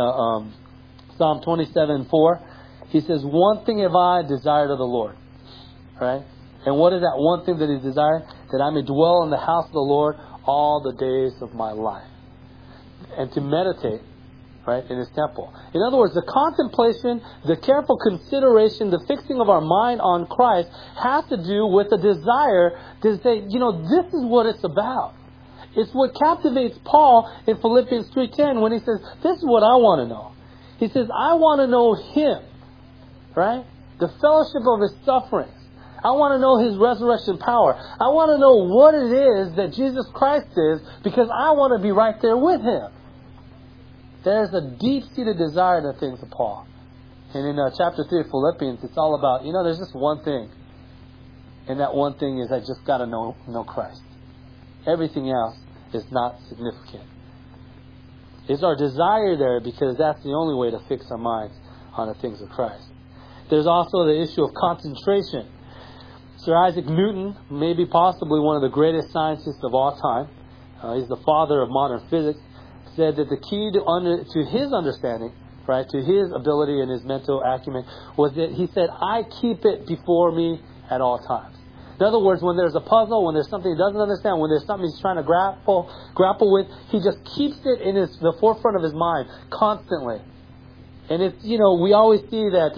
Psalm 27:4, he says, one thing have I desired of the Lord. Right? And what is that one thing that he desired? That I may dwell in the house of the Lord all the days of my life. And to meditate right, in His temple. In other words, the contemplation, the careful consideration, the fixing of our mind on Christ has to do with a desire to say, this is what it's about. It's what captivates Paul in Philippians 3:10 when he says, this is what I want to know. He says, I want to know Him, right? The fellowship of His sufferings. I want to know His resurrection power. I want to know what it is that Jesus Christ is, because I want to be right there with Him. There's a deep-seated desire in the things of Paul. And in chapter 3 of Philippians, it's all about, there's just one thing. And that one thing is I just got to know Christ. Everything else is not significant. It's our desire there because that's the only way to fix our minds on the things of Christ. There's also the issue of concentration. Sir Isaac Newton, maybe possibly one of the greatest scientists of all time, he's the father of modern physics, said that the key to his understanding, right, to his ability and his mental acumen, was that he said, I keep it before me at all times. In other words, when there's a puzzle, when there's something he doesn't understand, when there's something he's trying to grapple with, he just keeps it in the forefront of his mind constantly. And it's, we always see that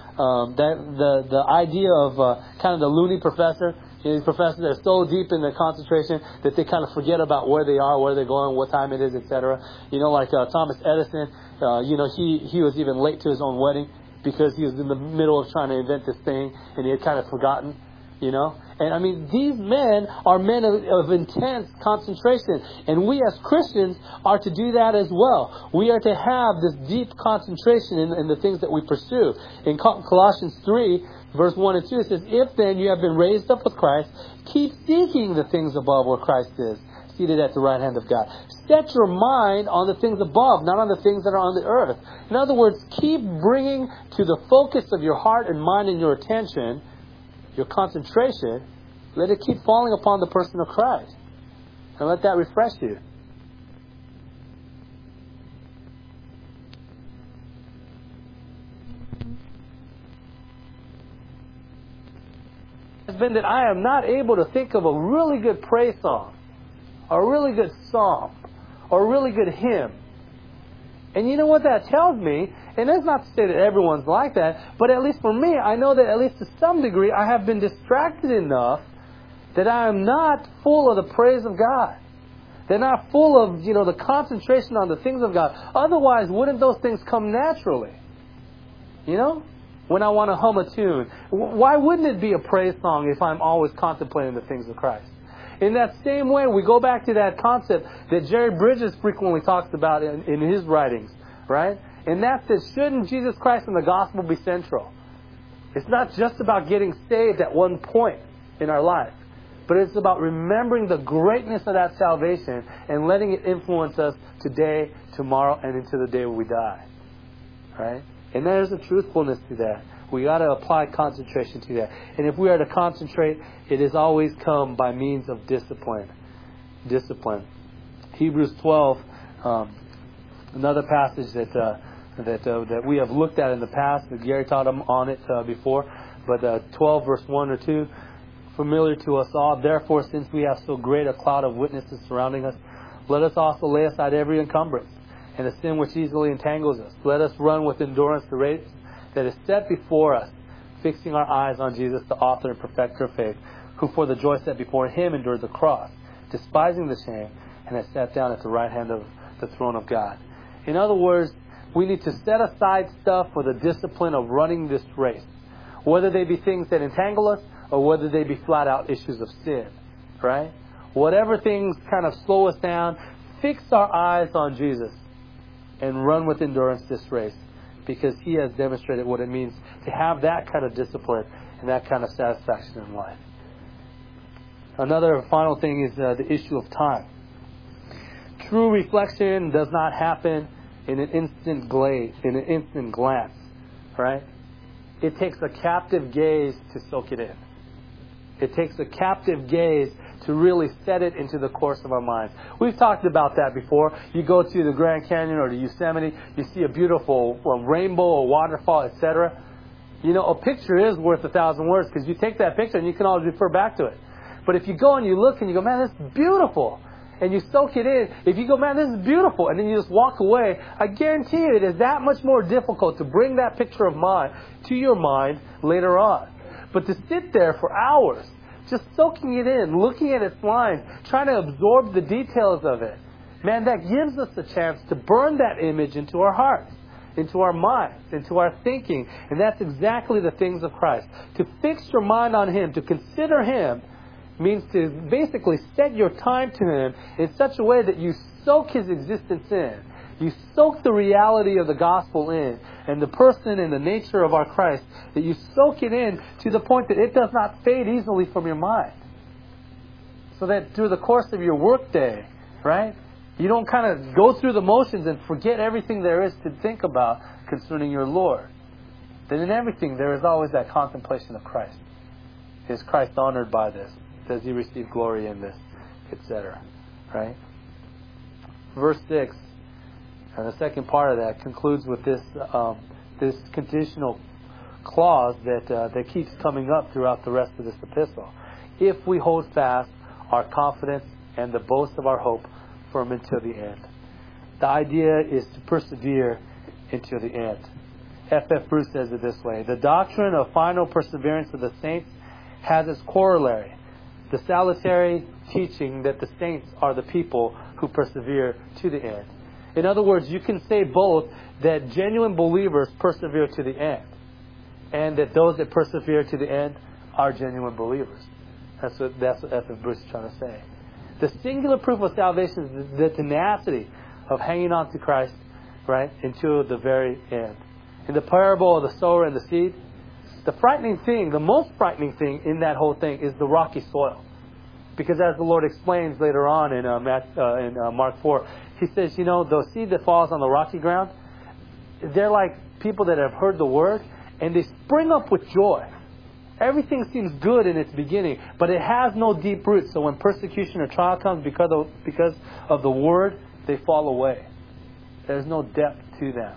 the idea of kind of the loony professor. These professors are so deep in their concentration that they kind of forget about where they are, where they're going, what time it is, etc. Like Thomas Edison, he was even late to his own wedding because he was in the middle of trying to invent this thing and he had kind of forgotten. And these men are men of intense concentration. And we as Christians are to do that as well. We are to have this deep concentration in the things that we pursue. In Colossians 3, verse 1 and 2, it says, if then you have been raised up with Christ, keep seeking the things above where Christ is, seated at the right hand of God. Set your mind on the things above, not on the things that are on the earth. In other words, keep bringing to the focus of your heart and mind and your attention, your concentration, let it keep falling upon the person of Christ. And let that refresh you. It's been that I am not able to think of a really good praise song, or a really good psalm, or a really good hymn. And you know what that tells me? And that's not to say that everyone's like that, but at least for me, I know that at least to some degree, I have been distracted enough that I am not full of the praise of God. They're not full of, the concentration on the things of God. Otherwise, wouldn't those things come naturally? When I want to hum a tune. Why wouldn't it be a praise song if I'm always contemplating the things of Christ? In that same way, we go back to that concept that Jerry Bridges frequently talks about in his writings, right? And that's that shouldn't Jesus Christ and the gospel be central? It's not just about getting saved at one point in our life, but it's about remembering the greatness of that salvation and letting it influence us today, tomorrow, and into the day when we die. Right? And there's a truthfulness to that. We got to apply concentration to that. And if we are to concentrate, it has always come by means of discipline. Discipline. Hebrews 12, another passage that we have looked at in the past. Gary taught him on it before. But 12 verse 1 or 2, familiar to us all. Therefore, since we have so great a cloud of witnesses surrounding us, let us also lay aside every encumbrance and the sin which easily entangles us. Let us run with endurance the race that is set before us, fixing our eyes on Jesus, the author and perfecter of faith, who for the joy set before Him endured the cross, despising the shame, and has sat down at the right hand of the throne of God. In other words, we need to set aside stuff for the discipline of running this race, whether they be things that entangle us or whether they be flat out issues of sin, right? Whatever things kind of slow us down, fix our eyes on Jesus and run with endurance this race, because He has demonstrated what it means to have that kind of discipline and that kind of satisfaction in life. Another final thing is the issue of time. True reflection does not happen in an instant glance, right? It takes a captive gaze to soak it in. It takes a captive gaze to really set it into the course of our minds. We've talked about that before. You go to the Grand Canyon or the Yosemite, you see a beautiful rainbow or waterfall, etc. A picture is worth 1,000 words, because you take that picture and you can always refer back to it. But if you go and you look and you go, man, that's beautiful. and you soak it in, if you go, man, this is beautiful, and then you just walk away, I guarantee you it is that much more difficult to bring that picture of mine to your mind later on. But to sit there for hours, just soaking it in, looking at its lines, trying to absorb the details of it, man, that gives us the chance to burn that image into our hearts, into our minds, into our thinking. And that's exactly the things of Christ. To fix your mind on Him, to consider Him, means to basically set your time to Him in such a way that you soak His existence in. You soak the reality of the gospel in, and the person and the nature of our Christ, that you soak it in to the point that it does not fade easily from your mind. So that through the course of your workday, right, you don't kind of go through the motions and forget everything there is to think about concerning your Lord. That in everything there is always that contemplation of Christ. Is Christ honored by this? Does He receive glory in this? Etc. Right? Verse 6, and the second part of that concludes with this this conditional clause that keeps coming up throughout the rest of this epistle. If we hold fast our confidence and the boast of our hope firm until the end. The idea is to persevere until the end. F.F. Bruce says it this way: the doctrine of final perseverance of the saints has its corollary, the salutary teaching that the saints are the people who persevere to the end. In other words, you can say both that genuine believers persevere to the end, and that those that persevere to the end are genuine believers. That's what F.F. Bruce is trying to say. The singular proof of salvation is the tenacity of hanging on to Christ, right, until the very end. In the parable of the sower and the seed, the most frightening thing in that whole thing is the rocky soil. Because as the Lord explains later on in Mark 4, He says, the seed that falls on the rocky ground, they're like people that have heard the word, and they spring up with joy. Everything seems good in its beginning, but it has no deep roots. So when persecution or trial comes because of the word, they fall away. There's no depth to them.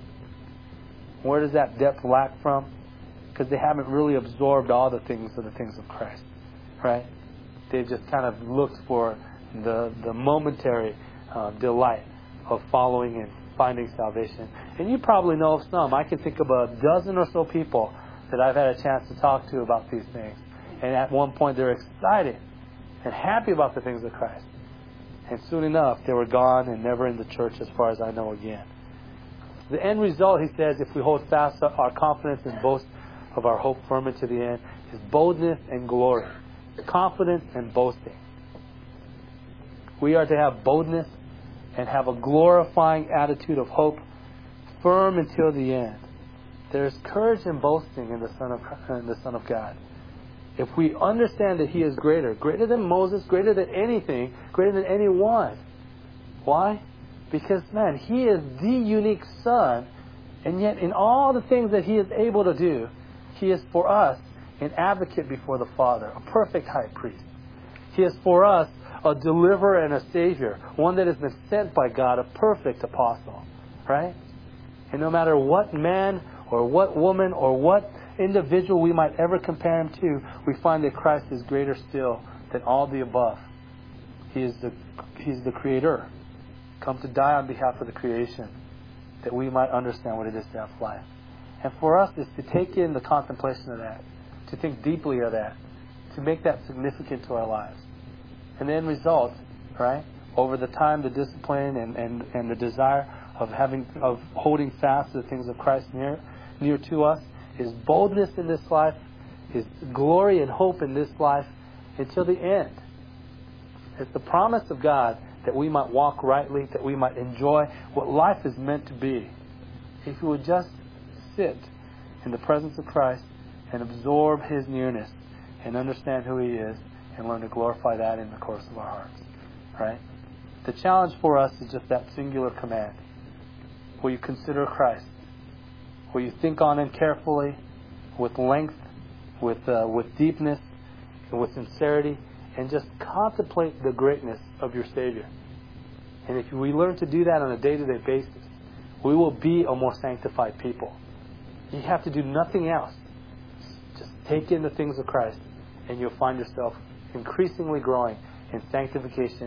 Where does that depth lack from? Because they haven't really absorbed all the things of Christ, right? They've just kind of looked for the momentary delight of following and finding salvation. And you probably know of some. I can think of a dozen or so people that I've had a chance to talk to about these things. And at one point they're excited and happy about the things of Christ. And soon enough they were gone and never in the church as far as I know again. The end result, he says, if we hold fast our confidence and boast of our hope firm to the end, is boldness and glory. Confidence and boasting. We are to have boldness and have a glorifying attitude of hope firm until the end. There is courage in boasting in the Son of God. If we understand that He is greater than Moses, greater than anything, greater than anyone. Why? Because, man, He is the unique Son, and yet in all the things that He is able to do, He is for us an advocate before the Father, a perfect high priest. He is for us a deliverer and a Savior, one that has been sent by God, a perfect apostle. Right? And no matter what man or what woman or what individual we might ever compare Him to, we find that Christ is greater still than all the above. He's the Creator, come to die on behalf of the creation, that we might understand what it is to have life. And for us is to take in the contemplation of that, to think deeply of that, to make that significant to our lives. And the end result, right, over the time, the discipline and the desire of holding fast to the things of Christ near to us, is boldness in this life, is glory and hope in this life until the end. It's the promise of God that we might walk rightly, that we might enjoy what life is meant to be. If we would just sit in the presence of Christ and absorb His nearness and understand who He is and learn to glorify that in the course of our hearts. Right? The challenge for us is just that singular command. Will you consider Christ? Will you think on Him carefully, with length, with deepness, and with sincerity, and just contemplate the greatness of your Savior? And if we learn to do that on a day-to-day basis, we will be a more sanctified people. You have to do nothing else. Just take in the things of Christ, and you'll find yourself increasingly growing in sanctification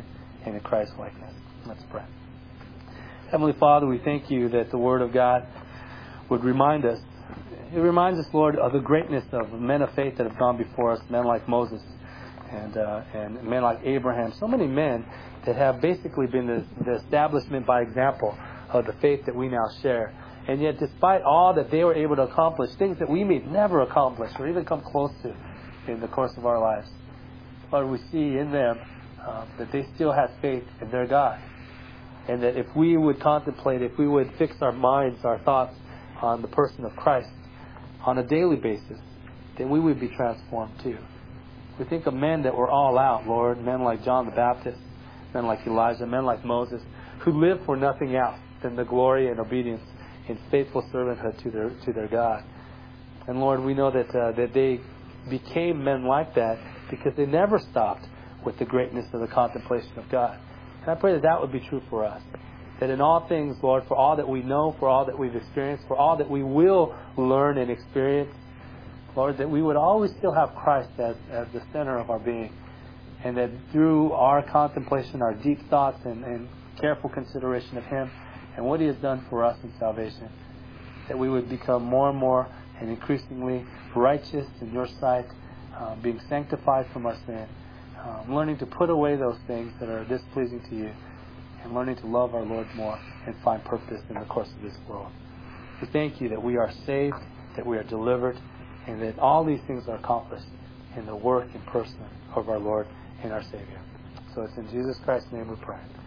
and in Christ's likeness. Let's pray. Heavenly Father, we thank you that the Word of God would remind us. It reminds us, Lord, of the greatness of men of faith that have gone before us, men like Moses and men like Abraham. So many men that have basically been the establishment by example of the faith that we now share. And yet, despite all that they were able to accomplish, things that we may never accomplish or even come close to in the course of our lives, Lord, we see in them that they still have faith in their God. And that if we would contemplate, if we would fix our minds, our thoughts on the person of Christ on a daily basis, then we would be transformed too. We think of men that were all out, Lord, men like John the Baptist, men like Elijah, men like Moses, who lived for nothing else than the glory and obedience and faithful servanthood to their God. And Lord, we know that they became men like that because they never stopped with the greatness of the contemplation of God. And I pray that that would be true for us. That in all things, Lord, for all that we know, for all that we've experienced, for all that we will learn and experience, Lord, that we would always still have Christ as the center of our being. And that through our contemplation, our deep thoughts and careful consideration of Him and what He has done for us in salvation, that we would become more and more and increasingly righteous in Your sight, being sanctified from our sin, learning to put away those things that are displeasing to You, and learning to love our Lord more and find purpose in the course of this world. We thank You that we are saved, that we are delivered, and that all these things are accomplished in the work and person of our Lord and our Savior. So it's in Jesus Christ's name we pray.